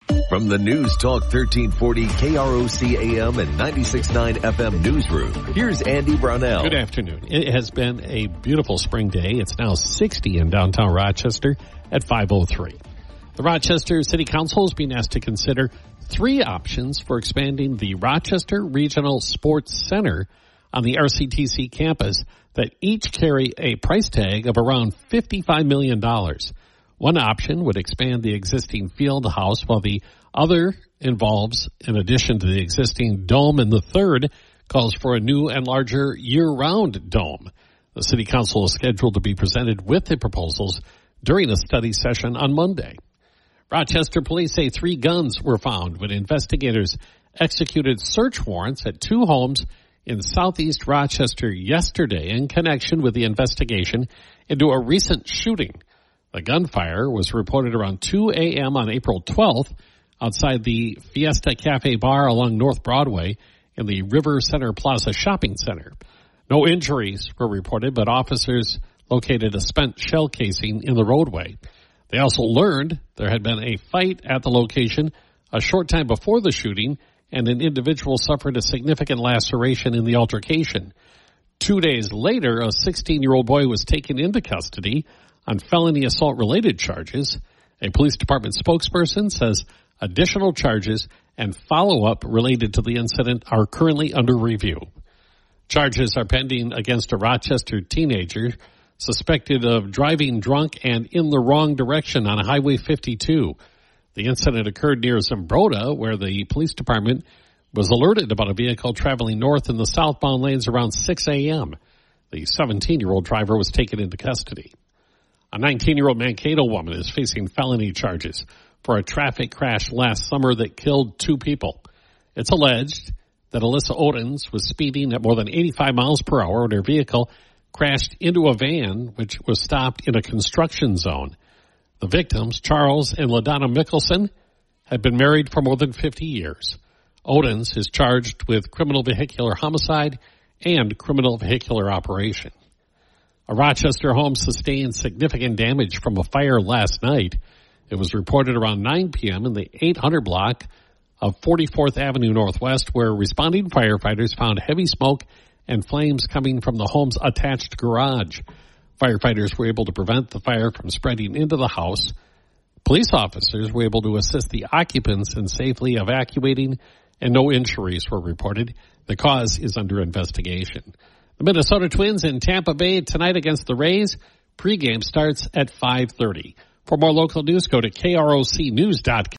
From the News Talk 1340 KROC AM and 96.9 FM newsroom, here's Andy Brownell. Good afternoon. It has been a beautiful spring day. It's now 60 in downtown Rochester at 5:03. The Rochester City Council is being asked to consider 3 options for expanding the Rochester Regional Sports Center on the RCTC campus that each carry a price tag of around $55 million. One option would expand the existing field house, while the other involves an addition to the existing dome, and the third calls for a new and larger year-round dome. The City Council is scheduled to be presented with the proposals during a study session on Monday. Rochester police say 3 guns were found when investigators executed search warrants at 2 homes in southeast Rochester yesterday in connection with the investigation into a recent shooting. The gunfire was reported around 2 a.m. on April 12th outside the Fiesta Cafe Bar along North Broadway in the River Center Plaza Shopping Center. No injuries were reported, but officers located a spent shell casing in the roadway. They also learned there had been a fight at the location a short time before the shooting, and an individual suffered a significant laceration in the altercation. 2 days later, a 16-year-old boy was taken into custody on felony assault-related charges. A police department spokesperson says additional charges and follow-up related to the incident are currently under review. Charges are pending against a Rochester teenager suspected of driving drunk and in the wrong direction on Highway 52. The incident occurred near Zumbrota, where the police department was alerted about a vehicle traveling north in the southbound lanes around 6 a.m. The 17-year-old driver was taken into custody. A 19-year-old Mankato woman is facing felony charges for a traffic crash last summer that killed 2 people. It's alleged that Alyssa Odens was speeding at more than 85 miles per hour when her vehicle crashed into a van which was stopped in a construction zone. The victims, Charles and LaDonna Mickelson, had been married for more than 50 years. Odens is charged with criminal vehicular homicide and criminal vehicular operation. A Rochester home sustained significant damage from a fire last night. It was reported around 9 p.m. in the 800 block of 44th Avenue Northwest, where responding firefighters found heavy smoke and flames coming from the home's attached garage. Firefighters were able to prevent the fire from spreading into the house. Police officers were able to assist the occupants in safely evacuating, and no injuries were reported. The cause is under investigation. The Minnesota Twins in Tampa Bay tonight against the Rays. Pregame starts at 5:30. For more local news, go to krocnews.com.